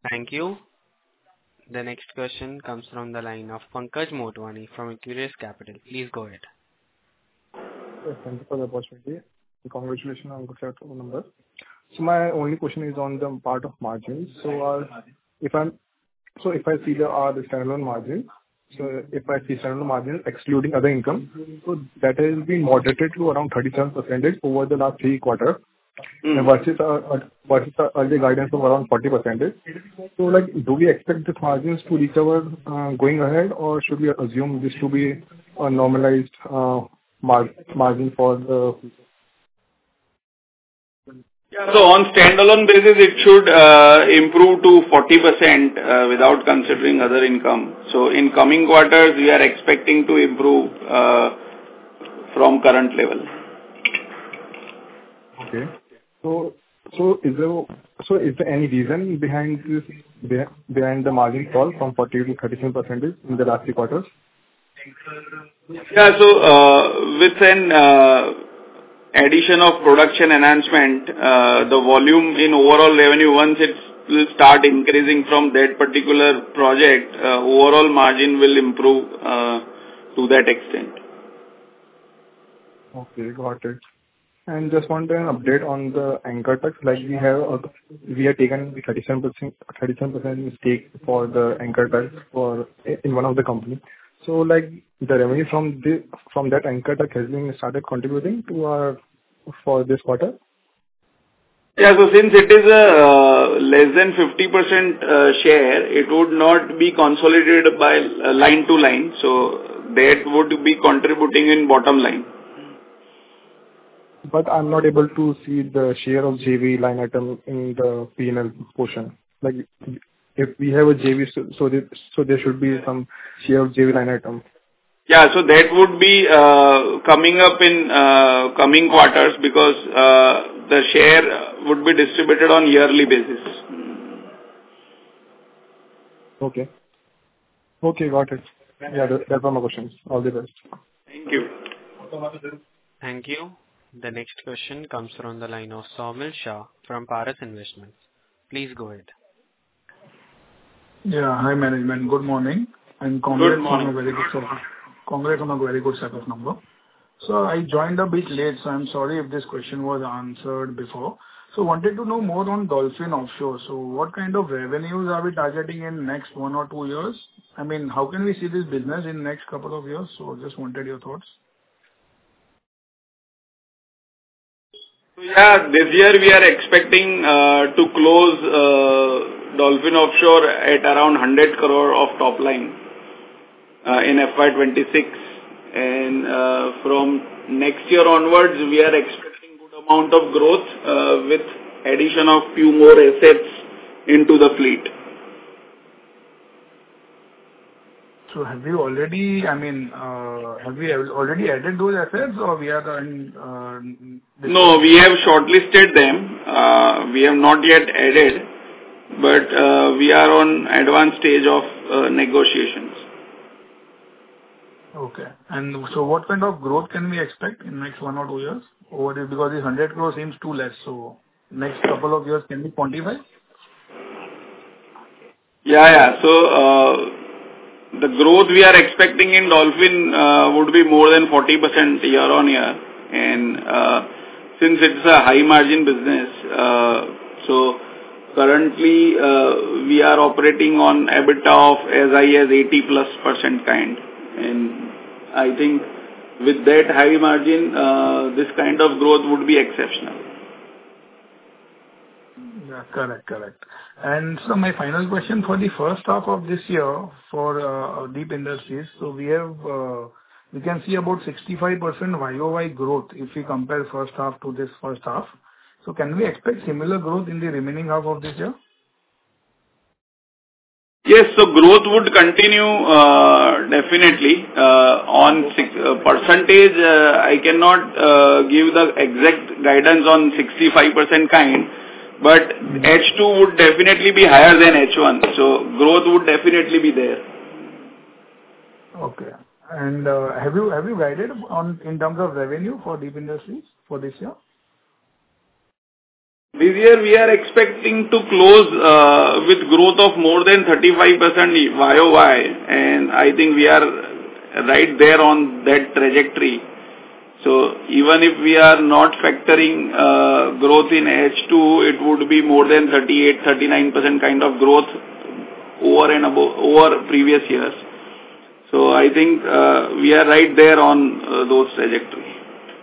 Speaker 1: Thank you. The next question comes from the line of Pankaj Motwani from Equirus Capital. Please go ahead.
Speaker 19: Yes, thank you for the opportunity. Congratulations on good set of numbers. So my only question is on the part of margins. So uh, if I'm so if I see the uh, the standalone margin, so if I see standalone margin excluding other income, so that has been moderated to around thirty-seven percent over the last three quarters. Mm. Versus uh, versus the early guidance of around forty percent. So, like, do we expect these margins to recover uh, going ahead, or should we assume this to be a normalized uh, mar- margin for the?
Speaker 3: Yeah, so on standalone basis, it should uh, improve to forty percent uh, without considering other income. So, in coming quarters, we are expecting to improve uh, from current level.
Speaker 19: Okay. So, so is there so is there any reason behind this behind the margin fall from forty to thirty-seven percent in the last three quarters?
Speaker 3: Yeah. So, uh, with an uh, addition of production enhancement, uh, the volume in overall revenue, once it will start increasing from that particular project, uh, overall margin will improve uh, to that extent.
Speaker 19: Okay, got it. And just want an update on the anchor tax. Like we have, uh, we have taken the thirty-seven percent, thirty-seven percent stake for the anchor tax for in one of the company. So, like the revenue from the from that anchor tax has been started contributing to our for this quarter.
Speaker 3: Yeah. So since it is a uh, less than fifty percent uh, share, it would not be consolidated by uh, line to line. So that would be contributing in bottom line.
Speaker 19: But I'm not able to see the share of J V line item in the P and L portion. Like, if we have a J V, so so there, so there should be some share of J V line item.
Speaker 3: Yeah, so that would be uh, coming up in uh, coming quarters because uh, the share would be distributed on yearly basis.
Speaker 19: Okay. Okay, got it. Yeah, that, that were my questions. All the best.
Speaker 3: Thank you.
Speaker 1: Thank you. The next question comes from the line of Saumil Shah from Paras Investments. Please go ahead.
Speaker 20: Yeah, hi management. Good morning. And congrats on a very good set of, congrats on a very good set of number. So I joined a bit late, so I'm sorry if this question was answered before. So wanted to know more on Dolphin Offshore. So what kind of revenues are we targeting in next one or two years? I mean, how can we see this business in next couple of years? So just wanted your thoughts.
Speaker 3: Yeah, this year we are expecting uh, to close uh, Dolphin Offshore at around one hundred crore of top line uh, in F Y twenty-six. And uh, from next year onwards, we are expecting good amount of growth uh, with addition of few more assets into the fleet.
Speaker 20: So have you already, I mean, uh, have we already added those assets or we are in... Uh,
Speaker 3: no, we have shortlisted them. Uh, we have not yet added, but uh, we are on advanced stage of uh, negotiations.
Speaker 20: Okay. And so what kind of growth can we expect in next one or two years? Over this, because this one hundred crore seems too less. So next couple of years, can we quantify?
Speaker 3: Yeah, yeah. So, uh, the growth we are expecting in Dolphin uh, would be more than forty percent year on year. And uh, since it's a high margin business, uh, so currently uh, we are operating on EBITDA of as high as eighty plus percent kind. And I think with that high margin, uh, this kind of growth would be exceptional.
Speaker 20: Yeah, correct, correct. And so my final question for the first half of this year for uh, Deep Industries. So we have, uh, we can see about sixty-five percent Y O Y growth if we compare first half to this first half. So can we expect similar growth in the remaining half of this year?
Speaker 3: Yes, so growth would continue uh, definitely. Uh, on six, uh, percentage, uh, I cannot uh, give the exact guidance on sixty-five percent kind. But H two would definitely be higher than H one. So growth would definitely be there.
Speaker 20: Okay. And uh, have you have you guided on in terms of revenue for Deep Industries for this year?
Speaker 3: This year we are expecting to close uh, with growth of more than thirty-five percent Y O Y, and I think we are right there on that trajectory. So even if we are not factoring uh, growth in H two, it would be more than thirty-eight, thirty-nine percent kind of growth over and above, over previous years. So I think uh, we are right there on uh, those trajectory.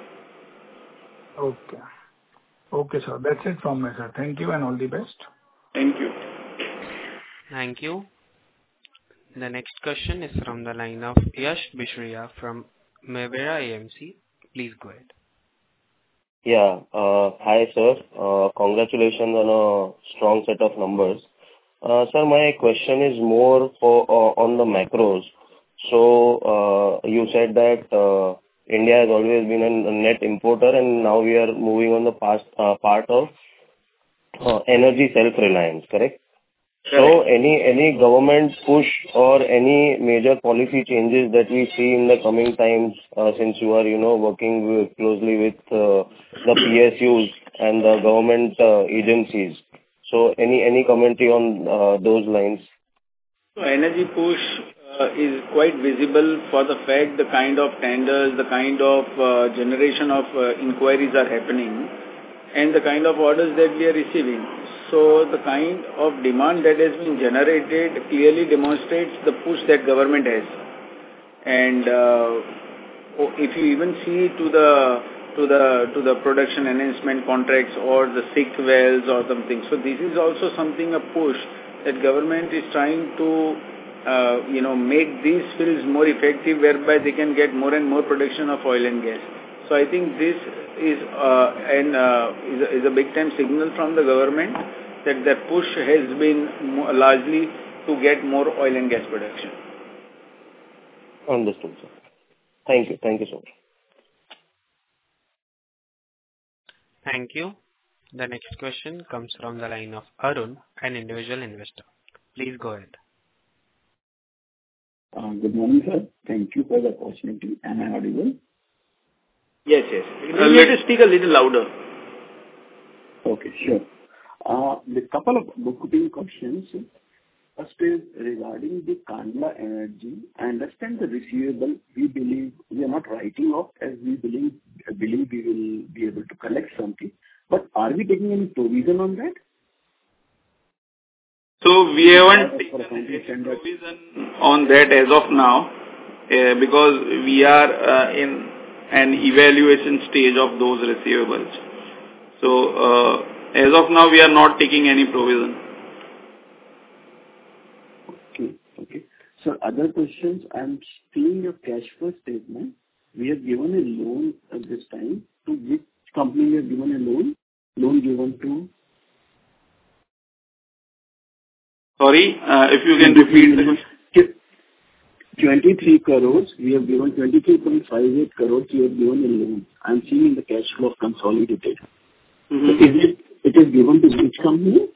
Speaker 20: Okay. Okay, sir. That's it from my side. Thank you and all the best.
Speaker 3: Thank you.
Speaker 1: Thank you. The next question is from the line of Yash Bishriya from Mevera A M C. Please go ahead.
Speaker 21: Yeah. Uh, hi, sir. Uh, congratulations on a strong set of numbers. Uh, sir, my question is more for uh, on the macros. So uh, you said that uh, India has always been a net importer, and now we are moving on the past, uh, part of uh, energy self-reliance, correct? So any any government push or any major policy changes that we see in the coming times, uh, since you are, you know, working with, closely with uh, the P S Us and the government uh, agencies. So any any commentary on uh, those lines?
Speaker 2: So energy push uh, is quite visible for the fact the kind of tenders, the kind of uh, generation of uh, inquiries are happening, and the kind of orders that we are receiving. So the kind of demand that has been generated clearly demonstrates the push that government has. And uh, if you even see to the to the to the production enhancement contracts or the sick wells or something, so this is also something a push that government is trying to uh, you know make these fields more effective, whereby they can get more and more production of oil and gas. So I think this is uh, an uh, is, a, is a big time signal from the government that the push has been more largely to get more oil and gas production.
Speaker 21: Understood, sir. Thank you. Thank you so much.
Speaker 1: Thank you. The next question comes from the line of Arun, an individual investor. Please go ahead.
Speaker 22: Uh, good morning, sir. Thank you for the opportunity. Am I audible?
Speaker 2: Yes, yes. You need to speak a little louder.
Speaker 22: Okay, sure. Uh, the couple of bookkeeping questions. First is regarding the Kandla Energy. I understand the receivable. We believe we are not writing off, as we believe believe we will be able to collect something. But are we taking any provision on that?
Speaker 3: So we haven't taken any provision on that as of now, uh, because we are uh, in an evaluation stage of those receivables. So uh, as of now, we are not taking any provision.
Speaker 22: Okay, okay. So other questions, I'm seeing your cash flow statement. We have given a loan at this time. To which company we have given a loan? Loan given to?
Speaker 3: Sorry, uh, if you can repeat the question.
Speaker 22: twenty-three crores. We have given twenty-three point five eight crores. We have given a loan. I'm seeing in the cash flow of consolidated.
Speaker 3: Mm-hmm.
Speaker 22: So is it, it is given to which company?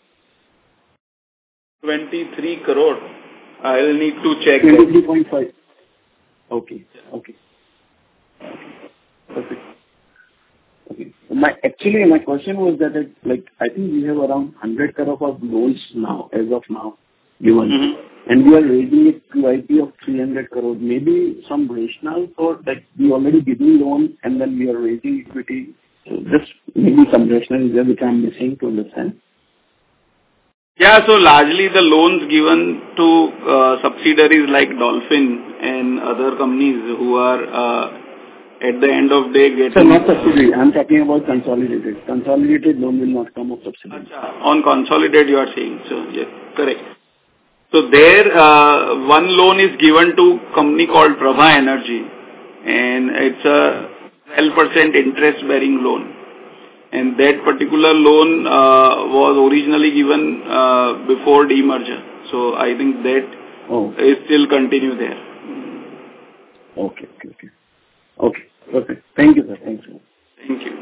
Speaker 3: twenty-three crore. I'll need to check
Speaker 22: twenty-three point five. Okay, okay. Perfect. Okay. My, actually, my question was that, it, like, I think we have around one hundred crore of loans now, as of now, given. Mm-hmm. And we are raising a Q I P of three hundred crore. Maybe some rationale for, like, we already giving loan and then we are raising equity. So just maybe some rationale is there which I am missing to understand.
Speaker 3: Yeah, so largely the loans given to uh, subsidiaries like Dolphin and other companies who are uh, at the end of day getting...
Speaker 22: So not subsidiary, I am talking about consolidated. Consolidated loan will not come of subsidiary.
Speaker 3: On consolidated you are saying, so yes, correct. So there uh, one loan is given to company called Prabha Energy, and it's a twelve percent interest bearing loan. And that particular loan uh, was originally given uh, before demerger. So I think that
Speaker 22: oh.
Speaker 3: is still continue there.
Speaker 22: Okay, okay, okay. Okay, perfect. Thank you, sir. Thank you.
Speaker 3: Thank you.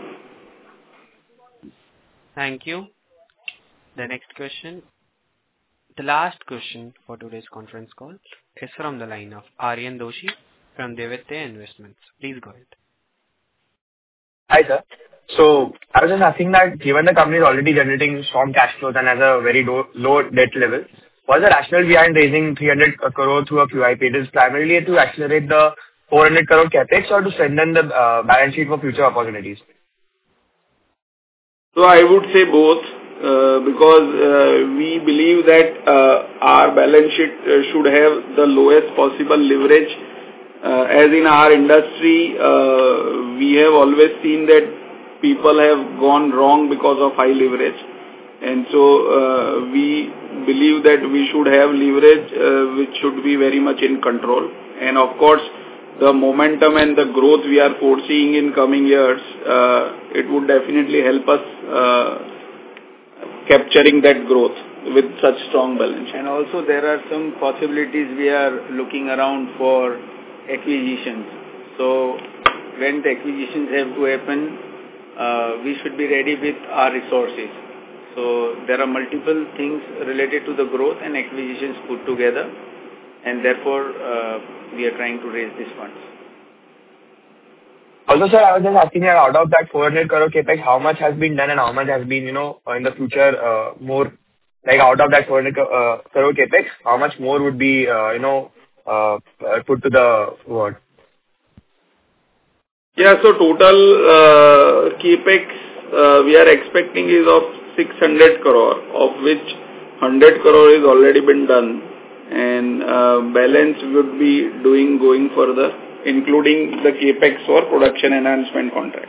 Speaker 1: Thank you. The next question, the last question for today's conference call is from the line of Aryan Doshi from Devitya Investments. Please go ahead.
Speaker 8: Hi, sir. So I was just asking that given the company is already generating strong cash flows and has a very low, low debt level, what is the rationale behind raising three hundred crore through a Q I P? It is primarily to accelerate the four hundred crore capex or to strengthen the uh, balance sheet for future opportunities?
Speaker 3: So I would say both, uh, because uh, we believe that uh, our balance sheet uh, should have the lowest possible leverage. Uh, as in our industry, uh, we have always seen that people have gone wrong because of high leverage. And so uh, we believe that we should have leverage uh, which should be very much in control. And of course, the momentum and the growth we are foreseeing in coming years, uh, it would definitely help us uh, capturing that growth with such strong balance sheet.
Speaker 2: And also there are some possibilities we are looking around for acquisitions. So when the acquisitions have to happen, uh, we should be ready with our resources. So there are multiple things related to the growth and acquisitions put together, and therefore uh, we are trying to raise these funds.
Speaker 8: Also, sir, I was just asking you, out of that four hundred crore capex, how much has been done and how much has been, you know, in the future uh, more, like out of that four hundred uh, crore capex, how much more would be, uh, you know, uh, put to the what?
Speaker 3: Yeah, so total uh, capex uh, we are expecting is of six hundred crore, of which one hundred crore is already been done, and uh, balance would be doing going further, including the capex for production enhancement contract.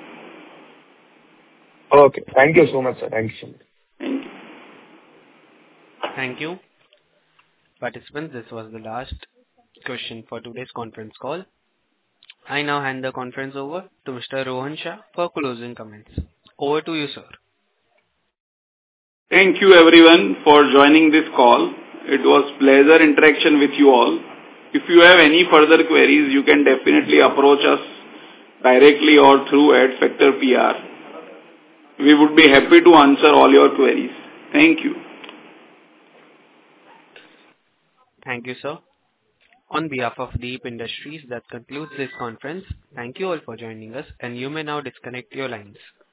Speaker 8: Okay, thank you so much, sir. Thank you so much.
Speaker 3: Thank you.
Speaker 1: Thank you. Participants, this was the last question for today's conference call. I now hand the conference over to Mister Rohan Shah for closing comments. Over to you, sir.
Speaker 3: Thank you everyone for joining this call. It was pleasure interaction with you all. If you have any further queries, you can definitely approach us directly or through Adfactor P R. We would be happy to answer all your queries. Thank you.
Speaker 1: Thank you, sir. On behalf of Deep Industries, that concludes this conference. Thank you all for joining us, and you may now disconnect your lines.